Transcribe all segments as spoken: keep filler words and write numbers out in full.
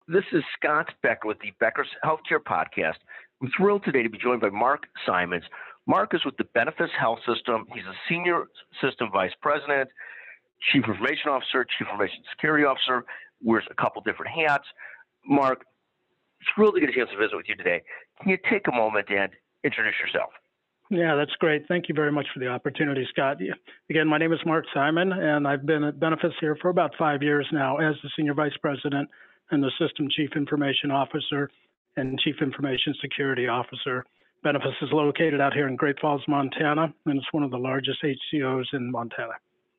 This is Scott Becker with the Becker's Healthcare Podcast. I'm thrilled today to be joined by Mark Simons. Mark is with the Benefice Health System. He's a Senior System Vice President, Chief Information Officer, Chief Information Security Officer, wears a couple different hats. Mark, thrilled to get a chance to visit with you today. Can you take a moment and introduce yourself? Yeah, that's great. Thank you very much for the opportunity, Scott. Again, my name is Mark Simon, and I've been at Benefice here for about five years now as the Senior Vice President and the System Chief Information Officer and Chief Information Security Officer. Benefice is located out here in Great Falls, Montana, and it's one of the largest H C Os in Montana.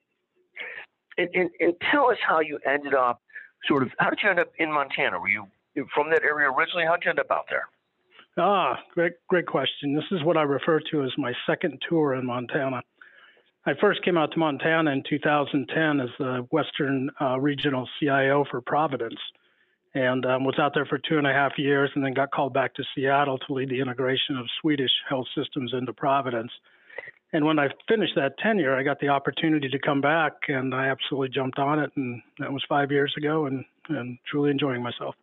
And, and, and tell us how you ended up, sort of, how did you end up in Montana? Were you from that area originally? How did you end up out there? Ah, great, great question. This is what I refer to as my second tour in Montana. I first came out to Montana in two thousand ten as the Western uh, Regional C I O for Providence, and um, was out there for two and a half years, and then got called back to Seattle to lead the integration of Swedish health systems into Providence. And when I finished that tenure, I got the opportunity to come back, and I absolutely jumped on it, and that was five years ago, and, and truly enjoying myself.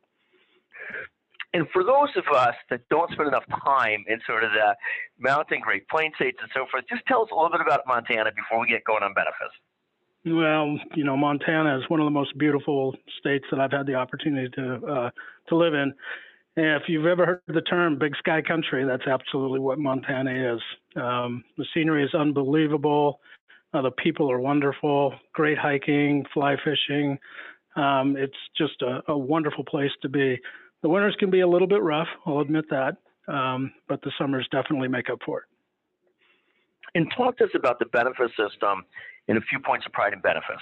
And for those of us that don't spend enough time in sort of the mountain Great Plains states and so forth, just tell us a little bit about Montana before we get going on Benefice. Well, you know, Montana is one of the most beautiful states that I've had the opportunity to uh, to live in. And if you've ever heard the term big sky country, that's absolutely what Montana is. Um, the scenery is unbelievable. Uh, the people are wonderful, great hiking, fly fishing. Um, it's just a, a wonderful place to be. The winters can be a little bit rough, I'll admit that, um, but the summers definitely make up for it. And talk to us about the Benefice system and a few points of pride in Benefice.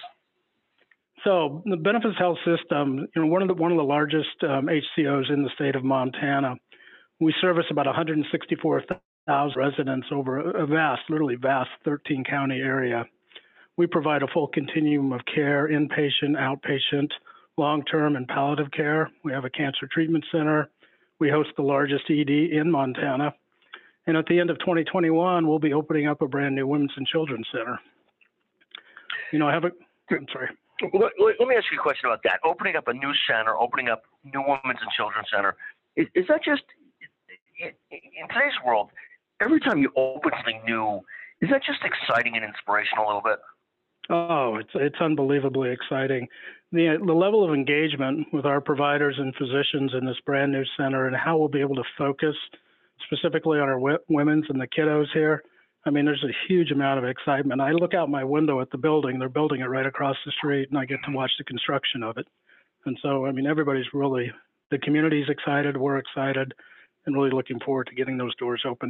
So the Benefice Health System, you know, one of the one of the largest um, H C Os in the state of Montana. We service about one hundred sixty-four thousand residents over a vast, literally vast thirteen county area. We provide a full continuum of care, inpatient, outpatient, long-term, and palliative care. We have a cancer treatment center. We host the largest E D in Montana. And at the end of twenty twenty-one, we'll be opening up a brand new women's and children's center. You know, I have a, I'm sorry. Let, let me ask you a question about that. Opening up a new center, opening up new women's and children's center, is, is that just, in, in today's world, every time you open something new, is that just exciting and inspirational a little bit? Oh, it's it's unbelievably exciting. The the level of engagement with our providers and physicians in this brand new center and how we'll be able to focus specifically on our w- women's and the kiddos here. I mean, there's a huge amount of excitement. I look out my window at the building. They're building it right across the street, and I get to watch the construction of it. And so, I mean, everybody's really, the community's excited, we're excited, and really looking forward to getting those doors open.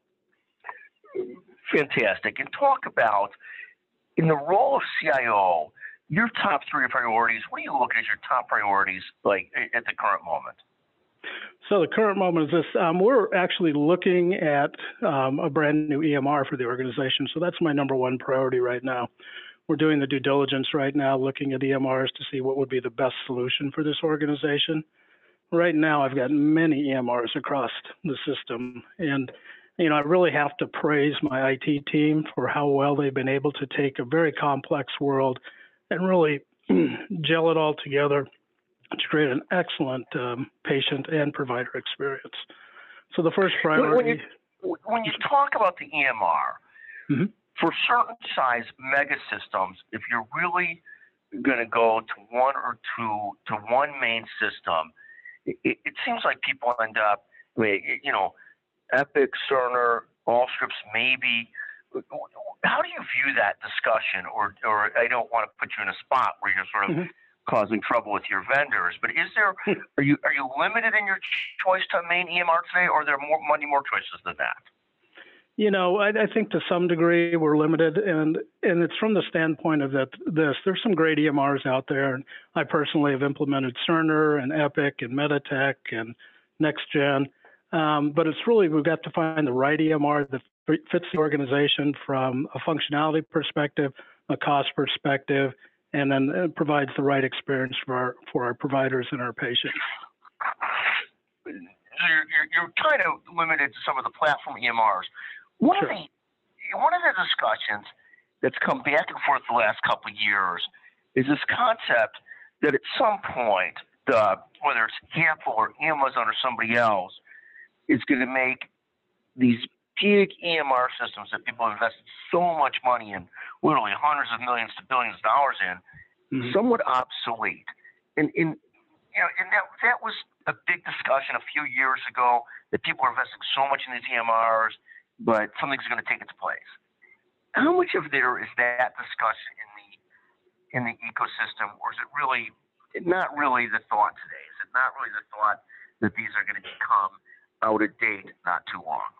Fantastic. And talk about, in the role of C I O, your top three priorities, what are you looking at your top priorities like at the current moment? So the current moment is this. Um, we're actually looking at um, a brand new E M R for the organization. So that's my number one priority right now. We're doing the due diligence right now, looking at E M Rs to see what would be the best solution for this organization. Right now, I've got many E M Rs across the system. And, you know, I really have to praise my I T team for how well they've been able to take a very complex world and really gel it all together to create an excellent um, patient and provider experience. So the first priority... When you, when you talk about the E M R, mm-hmm. for certain size mega systems, if you're really going to go to one or two, to one main system, it, it seems like people end up, you know, Epic, Cerner, Allscripts, maybe. How do you view that discussion? Or, or I don't want to put you in a spot where you're sort of... Mm-hmm. causing trouble with your vendors, but is there, are you are you limited in your choice to main E M R today, or are there more many more choices than that? You know, I, I think to some degree we're limited, and and it's from the standpoint of that this. There's some great E M Rs out there, and I personally have implemented Cerner and Epic and Meditech and NextGen, um, but it's really we've got to find the right E M R that fits the organization from a functionality perspective, a cost perspective, and then it provides the right experience for our for our providers and our patients. So you're, you're, you're kind of limited to some of the platform E M Rs. One, sure. of the, one of the discussions that's come back and forth the last couple of years is this concept that at some point the whether it's Apple or Amazon or somebody else, is going to make these big E M R systems that people have invested so much money in, literally hundreds of millions to billions of dollars in, mm-hmm. somewhat obsolete. And, and you know, and that that was a big discussion a few years ago that people are investing so much in these E M Rs, but something's going to take its place. How much of there is that discussion in the in the ecosystem, or is it really not really the thought today? Is it not really the thought that these are going to become out of date not too long?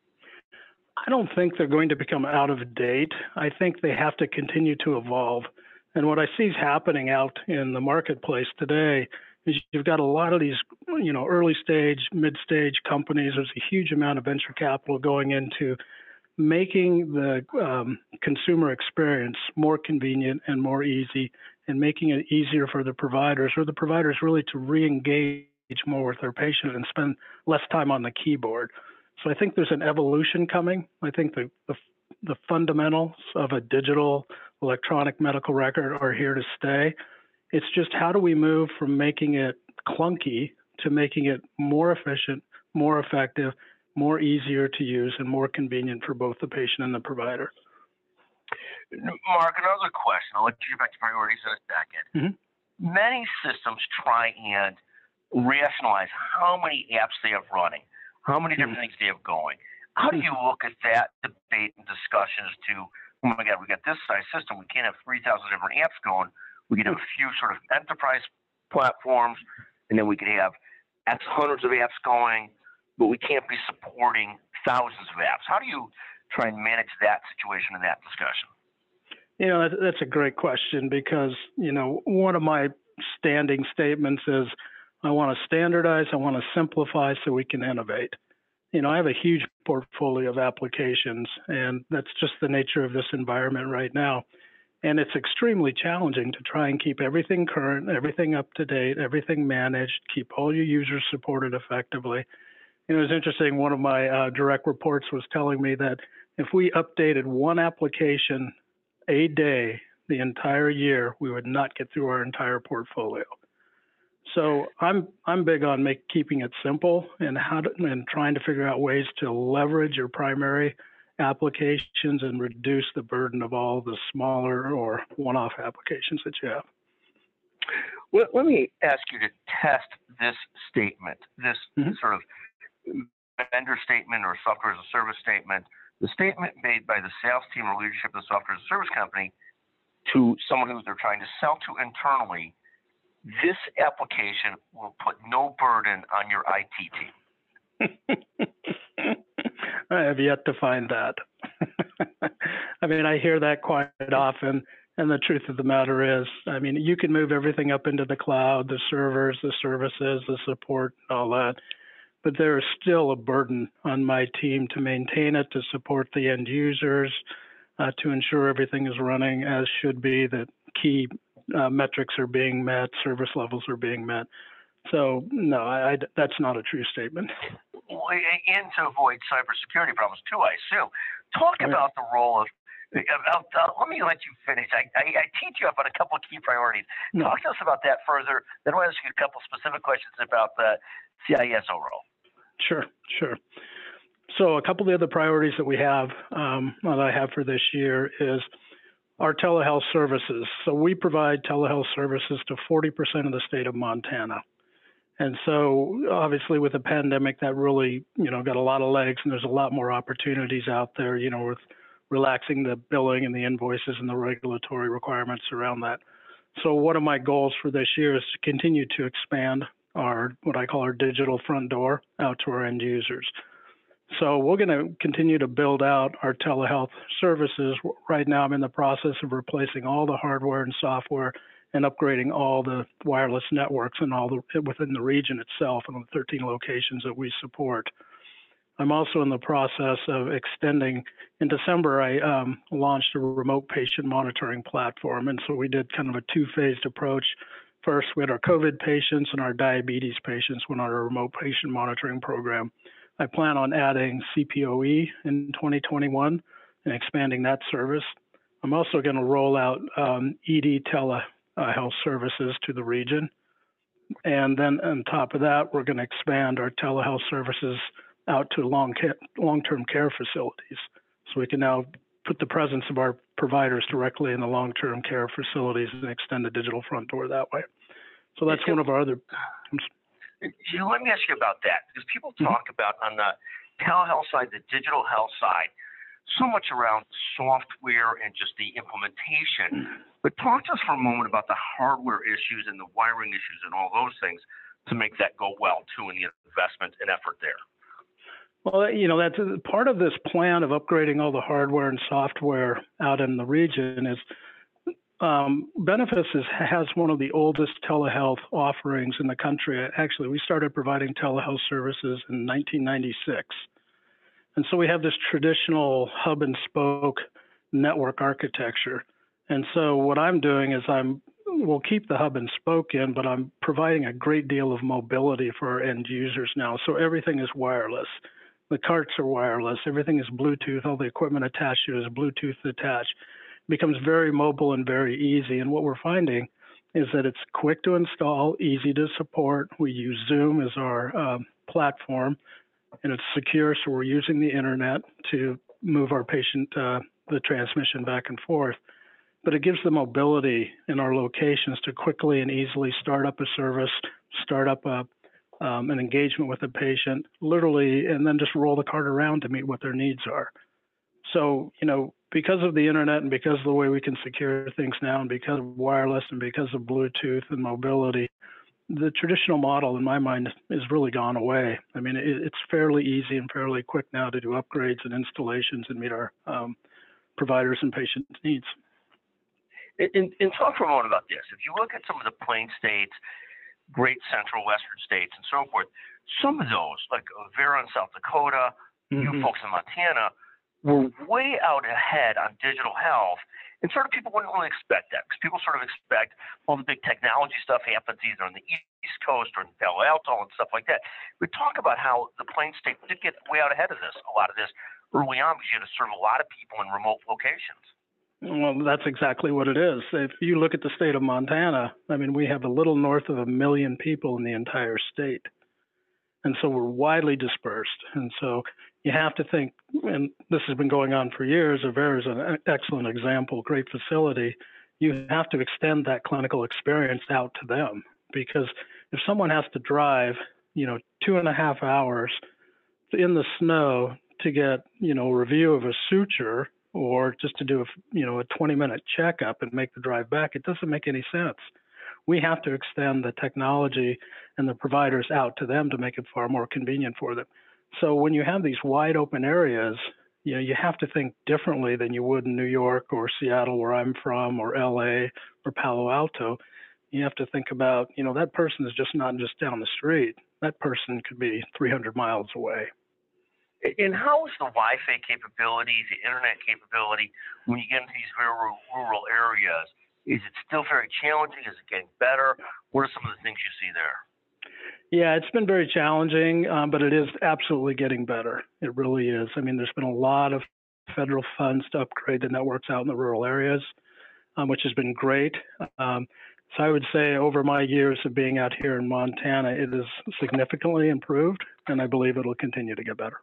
I don't think they're going to become out of date. I think they have to continue to evolve. And what I see is happening out in the marketplace today is you've got a lot of these, you know, early stage, mid stage companies. There's a huge amount of venture capital going into making the um, consumer experience more convenient and more easy, and making it easier for the providers or the providers really to re-engage more with their patient and spend less time on the keyboard. So I think there's an evolution coming. I think the, the, the fundamentals of a digital electronic medical record are here to stay. It's just how do we move from making it clunky to making it more efficient, more effective, more easier to use, and more convenient for both the patient and the provider. Mark, another question. I'll let you get back to priorities in a second. Mm-hmm. Many systems try and rationalize how many apps they have running, how many different mm-hmm. things they have going. How do you look at that debate and discussion as to, oh my God, we got this size system, we can't have three thousand different apps going. We can have a few sort of enterprise platforms, and then we can have X hundreds of apps going, but we can't be supporting thousands of apps. How do you try and manage that situation and that discussion? You know, that's a great question because, you know, one of my standing statements is I want to standardize, I want to simplify so we can innovate. You know, I have a huge portfolio of applications, and that's just the nature of this environment right now. And it's extremely challenging to try and keep everything current, everything up to date, everything managed, keep all your users supported effectively. You know, it was interesting, one of my uh, direct reports was telling me that if we updated one application a day the entire year, we would not get through our entire portfolio. So I'm I'm big on make, keeping it simple and how to, and trying to figure out ways to leverage your primary applications and reduce the burden of all the smaller or one-off applications that you have. Well, let me ask you to test this statement, this mm-hmm. sort of vendor statement or software as a service statement, the statement made by the sales team or leadership of the software as a service company to someone who they're trying to sell to internally. This application will put no burden on your I T team. I have yet to find that. I mean, I hear that quite often, and the truth of the matter is, I mean, you can move everything up into the cloud, the servers, the services, the support, all that, but there is still a burden on my team to maintain it, to support the end users, uh, to ensure everything is running as should be, that key uh, metrics are being met, service levels are being met. So, no, I, I, that's not a true statement. And to avoid cybersecurity problems, too, I assume. Talk right. about the role of, about, uh, let me let you finish. I, I, I teed you up on a couple of key priorities. No. Talk to us about that further. Then I'll ask you a couple specific questions about the C I S O role. Sure, sure. So a couple of the other priorities that we have, um, that I have for this year is our telehealth services. So we provide telehealth services to forty percent of the state of Montana. And so obviously with the pandemic, that really, you know, got a lot of legs, and there's a lot more opportunities out there, you know, with relaxing the billing and the invoices and the regulatory requirements around that. So one of my goals for this year is to continue to expand our, what I call our digital front door out to our end users. So we're going to continue to build out our telehealth services. Right now, I'm in the process of replacing all the hardware and software and upgrading all the wireless networks and all the within the region itself and the thirteen locations that we support. I'm also in the process of extending. In December, I um, launched a remote patient monitoring platform, and so we did kind of a two-phased approach. First, we had our COVID patients and our diabetes patients went on our remote patient monitoring program. I plan on adding C P O E in twenty twenty-one and expanding that service. I'm also going to roll out um, E D telehealth services to the region. And then on top of that, we're going to expand our telehealth services out to long care, long-term care facilities. So we can now put the presence of our providers directly in the long-term care facilities and extend the digital front door that way. So that's one of our other. Let me ask you about that, because people talk mm-hmm. about on the telehealth side, the digital health side, so much around software and just the implementation. But talk to us for a moment about the hardware issues and the wiring issues and all those things to make that go well, too, in the investment and effort there. Well, you know, that's part of this plan of upgrading all the hardware and software out in the region is um, Benefice is, has one of the oldest telehealth offerings in the country. Actually, we started providing telehealth services in nineteen ninety-six. And so we have this traditional hub and spoke network architecture. And so what I'm doing is I'm, we'll keep the hub and spoke in, but I'm providing a great deal of mobility for our end users now. So everything is wireless. The carts are wireless. Everything is Bluetooth. All the equipment attached to it is Bluetooth attached. It becomes very mobile and very easy. And what we're finding is that it's quick to install, easy to support. We use Zoom as our um, platform, and it's secure. So we're using the internet to move our patient, uh, the transmission back and forth. But it gives the mobility in our locations to quickly and easily start up a service, start up a Um, an engagement with a patient, literally, and then just roll the cart around to meet what their needs are. So, you know, because of the internet and because of the way we can secure things now and because of wireless and because of Bluetooth and mobility, the traditional model, in my mind, has really gone away. I mean, it, it's fairly easy and fairly quick now to do upgrades and installations and meet our um, providers and patients' needs. And, and talk for a moment about this. If you look at some of the plain states, great central western states and so forth, some of those, like Vera in South Dakota, mm-hmm. you folks in Montana, were way out ahead on digital health. And sort of people wouldn't really expect that, because people sort of expect all the big technology stuff happens either on the East Coast or in Palo Alto and stuff like that. We talk about how the plain state did get way out ahead of this, a lot of this early on, because you had to serve a lot of people in remote locations. Well, that's exactly what it is. If you look at the state of Montana, I mean, we have a little north of a million people in the entire state. And so we're widely dispersed. And so you have to think, and this has been going on for years, Avera is an excellent example, great facility. You have to extend that clinical experience out to them, because if someone has to drive, you know, two and a half hours in the snow to get, you know, a review of a suture, or just to do a, you know, a twenty minute checkup and make the drive back, it doesn't make any sense. We have to extend the technology and the providers out to them to make it far more convenient for them. So when you have these wide open areas, you know, you have to think differently than you would in New York or Seattle, where I'm from, or L A or Palo Alto. You have to think about, you know, that person is just not just down the street. That person could be three hundred miles away. And how is the Wi-Fi capability, the internet capability, when you get into these very rural areas? Is it still very challenging? Is it getting better? What are some of the things you see there? Yeah, it's been very challenging, um, but it is absolutely getting better. It really is. I mean, there's been a lot of federal funds to upgrade the networks out in the rural areas, um, which has been great. Um, so I would say over my years of being out here in Montana, it has significantly improved, and I believe it'll continue to get better.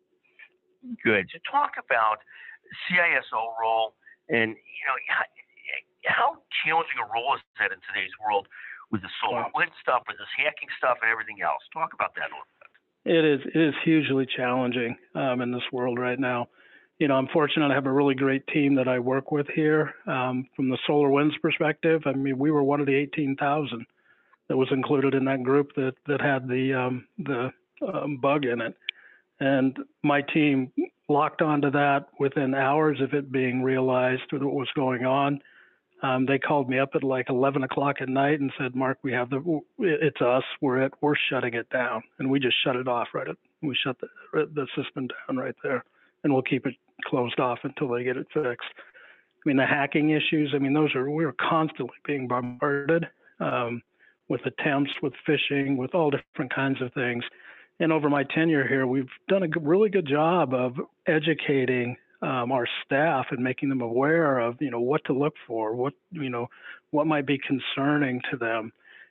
Good. To talk about C I S O role, and you know, how, how challenging a role is that in today's world with the solar wow. wind stuff, with this hacking stuff, and everything else? Talk about that a little bit. It is. It is hugely challenging um, in this world right now. You know, I'm fortunate I have a really great team that I work with here. Um, from the SolarWinds perspective, I mean, we were one of the eighteen thousand that was included in that group that that had the um, the um, bug in it. And my team locked onto that within hours of it being realized what was going on. Um, they called me up at like eleven o'clock at night and said, "Mark, we have the, it's us. We're at, we're shutting it down." And we just shut it off right at, we shut the, the system down right there, and we'll keep it closed off until they get it fixed. I mean, the hacking issues, I mean, those are, we are constantly being bombarded um, with attempts, with phishing, with all different kinds of things. And over my tenure here, we've done a really good job of educating um, our staff and making them aware of, you know, what to look for, what, you know, what might be concerning to them.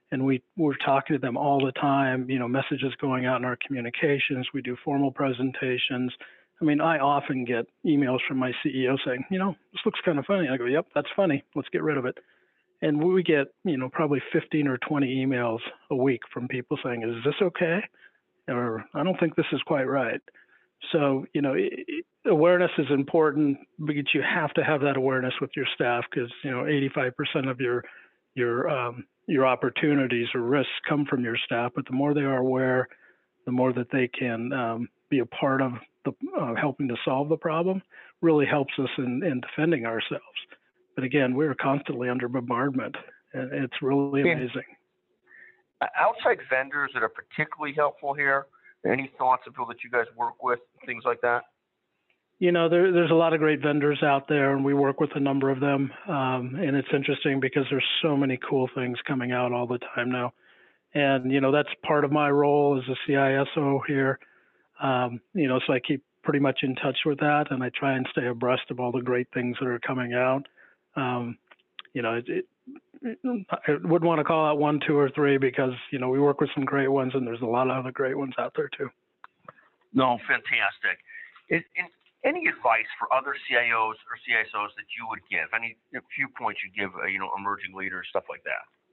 and we, we're talking to them all the time, you know, messages going out in our communications. We do formal presentations. I mean, I often get emails from my C E O saying, you know, this looks kind of funny. I go, yep, that's funny. Let's get rid of it. And we get, you know, probably fifteen or twenty emails a week from people saying, is this okay? Or I don't think this is quite right. So, you know, it, it, awareness is important, but you have to have that awareness with your staff because, you know, eighty-five percent of your your um, your opportunities or risks come from your staff. But the more they are aware, the more that they can um, be a part of the uh, helping to solve the problem, really helps us in, in defending ourselves. But again, we're constantly under bombardment, and it's really amazing. Yeah. Outside vendors that are particularly helpful here. Any thoughts of people that you guys work with, things like that? You know, there, there's a lot of great vendors out there, and we work with a number of them. Um, and it's interesting because there's so many cool things coming out all the time now. And, you know, that's part of my role as a C I S O here. Um, you know, so I keep pretty much in touch with that, and I try and stay abreast of all the great things that are coming out. Um, you know, it, it, I wouldn't want to call out one, two, or three because, you know, we work with some great ones, and there's a lot of other great ones out there too. No, fantastic. And, and any advice for other C I Os or C I S Os that you would give? Any a few points you give, uh, you know, emerging leaders, stuff like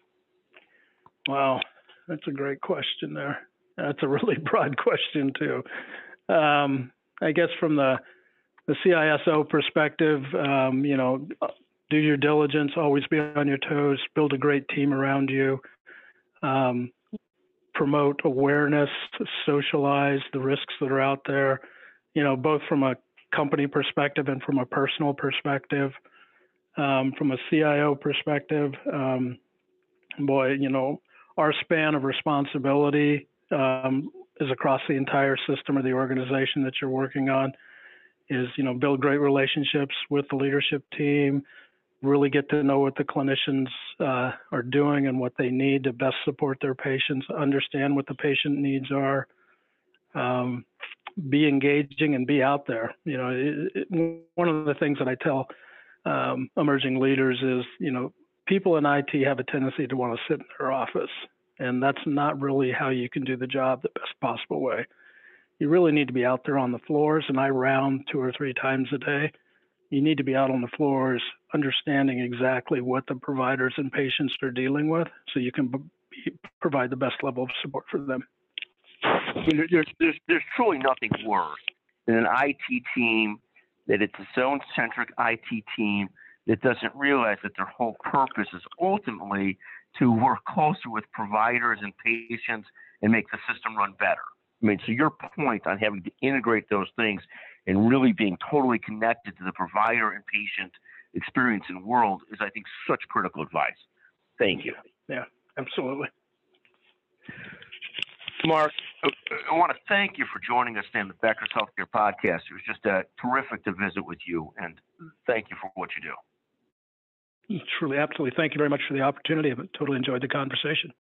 that? Wow, that's a great question there. That's a really broad question too. Um, I guess from the the C I S O perspective, um, you know, do your diligence, always be on your toes, build a great team around you, um, promote awareness, socialize the risks that are out there, you know, both from a company perspective and from a personal perspective. Um, from a C I O perspective, um, boy, you know, our span of responsibility um, is across the entire system or the organization that you're working on. Is, you know, build great relationships with the leadership team, really get to know what the clinicians uh, are doing and what they need to best support their patients, understand what the patient needs are, um, be engaging and be out there. You know, it, it, one of the things that I tell um, emerging leaders is, you know, people in I T have a tendency to want to sit in their office, and that's not really how you can do the job the best possible way. You really need to be out there on the floors, and I round two or three times a day. You need to be out on the floors, understanding exactly what the providers and patients are dealing with, so you can b- provide the best level of support for them. There's, there's, there's truly nothing worse than an I T team that it's its own centric I T team that doesn't realize that their whole purpose is ultimately to work closer with providers and patients and make the system run better. I mean, so your point on having to integrate those things and really being totally connected to the provider and patient experience and world is, I think, such critical advice. Thank you. Yeah, absolutely. Mark, I want to thank you for joining us today on the Becker's Healthcare Podcast. It was just uh, terrific to visit with you, and thank you for what you do. Truly, absolutely. Thank you very much for the opportunity. I totally enjoyed the conversation.